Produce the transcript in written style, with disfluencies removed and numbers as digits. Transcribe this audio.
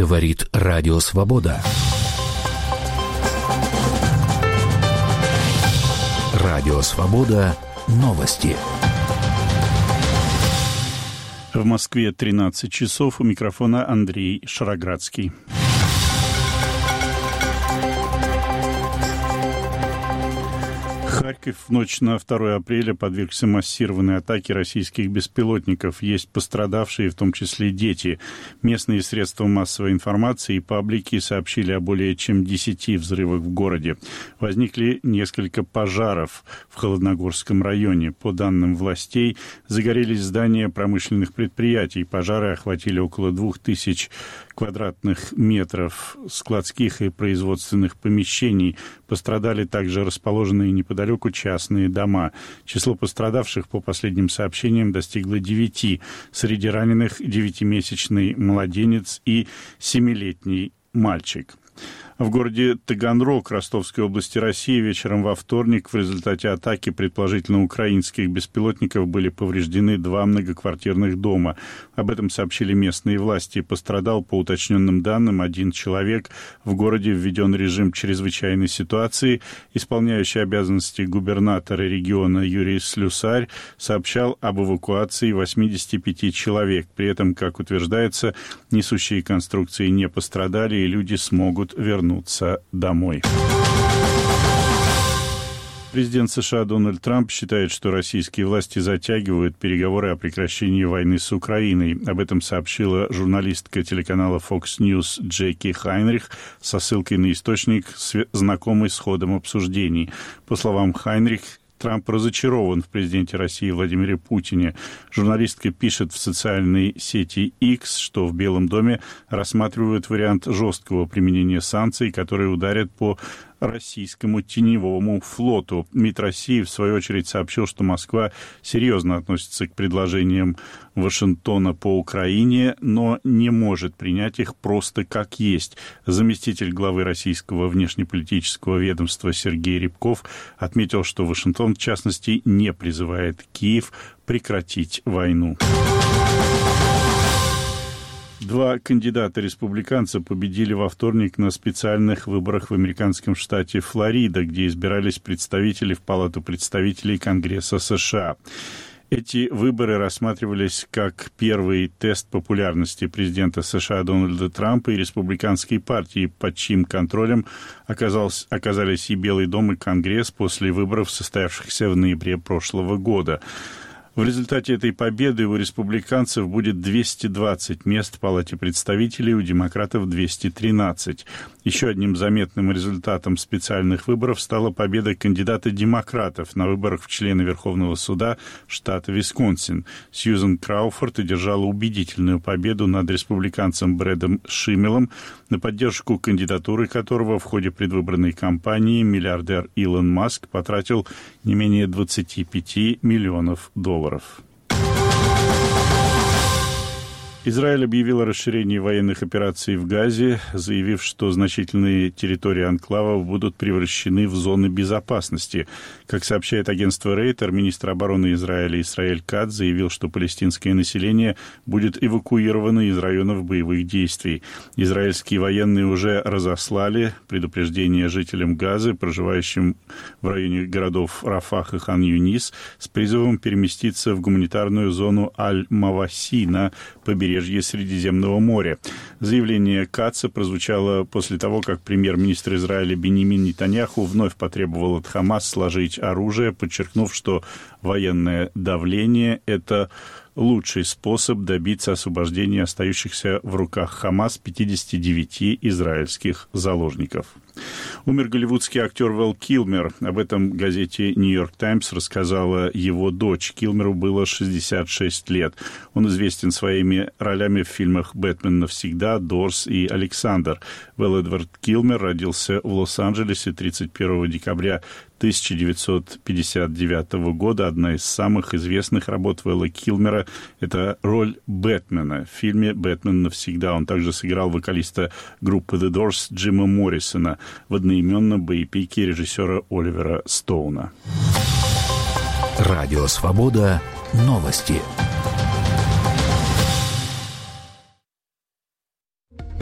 Говорит Радио Свобода. Радио Свобода. Новости. В Москве 13 часов. У микрофона Андрей Шароградский. Харьков в ночь на 2 апреля подвергся массированной атаке российских беспилотников. Есть пострадавшие, в том числе дети. Местные средства массовой информации и паблики сообщили о более чем 10 взрывах в городе. Возникли несколько пожаров в Холодногорском районе. По данным властей, загорелись здания промышленных предприятий. Пожары охватили около 2000 квадратных метров складских и производственных помещений. Пострадали также расположенные неподалеку частные дома. Число пострадавших, по последним сообщениям, достигло 9. Среди раненых 9-месячный младенец и 7-летний мальчик. В городе Таганрог Ростовской области России вечером во вторник в результате атаки, предположительно украинских беспилотников, были повреждены 2 многоквартирных дома. Об этом сообщили местные власти. Пострадал, по уточненным данным, 1 человек. В городе введен режим чрезвычайной ситуации. Исполняющий обязанности губернатора региона Юрий Слюсарь сообщал об эвакуации 85 человек. При этом, как утверждается, несущие конструкции не пострадали, и люди смогут вернуться домой. Президент США Дональд Трамп считает, что российские власти затягивают переговоры о прекращении войны с Украиной. Об этом сообщила журналистка телеканала Fox News Джеки Хайнрих со ссылкой на источник, знакомый с ходом обсуждений. По словам Хайнрих, Трамп разочарован в президенте России Владимире Путине. Журналистка пишет в социальной сети X, что в Белом доме рассматривают вариант жесткого применения санкций, которые ударят по российскому теневому флоту. МИД России, в свою очередь, сообщил, что Москва серьезно относится к предложениям Вашингтона по Украине, но не может принять их просто как есть. Заместитель главы российского внешнеполитического ведомства Сергей Рябков отметил, что Вашингтон, в частности, не призывает Киев прекратить войну. 2 кандидата-республиканца победили во вторник на специальных выборах в американском штате Флорида, где избирались представители в Палату представителей Конгресса США. Эти выборы рассматривались как первый тест популярности президента США Дональда Трампа и республиканской партии, под чьим контролем оказались и Белый дом, и Конгресс после выборов, состоявшихся в ноябре прошлого года. В результате этой победы у республиканцев будет 220 мест в Палате представителей, у демократов 213. Еще одним заметным результатом специальных выборов стала победа кандидата-демократов на выборах в члены Верховного суда штата Висконсин. Сьюзен Крауфорд одержала убедительную победу над республиканцем Брэдом Шимелом, на поддержку кандидатуры которого в ходе предвыборной кампании миллиардер Илон Маск потратил не менее $25 миллионов. Израиль объявил о расширении военных операций в Газе, заявив, что значительные территории анклавов будут превращены в зоны безопасности. Как сообщает агентство Рейтер, министр обороны Израиля Исраэль Катц заявил, что палестинское население будет эвакуировано из районов боевых действий. Израильские военные уже разослали предупреждение жителям Газы, проживающим в районе городов Рафах и Хан-Юнис, с призывом переместиться в гуманитарную зону Аль-Маваси на побережье Средиземного моря. Заявление Катца прозвучало после того, как премьер-министр Израиля Биньямин Нетаньяху вновь потребовал от Хамас сложить оружие, подчеркнув, что военное давление – это лучший способ добиться освобождения остающихся в руках Хамас 59 израильских заложников. Умер голливудский актер Вэл Килмер. Об этом газете «Нью-Йорк Таймс» рассказала его дочь. Килмеру было 66 лет. Он известен своими ролями в фильмах «Бэтмен навсегда», «Дорс» и «Александр». Вэл Эдвард Килмер родился в Лос-Анджелесе 31 декабря 1959 года. Одна из самых известных работ Вэлла Килмера – это роль Бэтмена в фильме «Бэтмен навсегда». Он также сыграл вокалиста группы The Doors Джима Моррисона в одноименном боепике режиссера Оливера Стоуна. Радио «Свобода». Новости.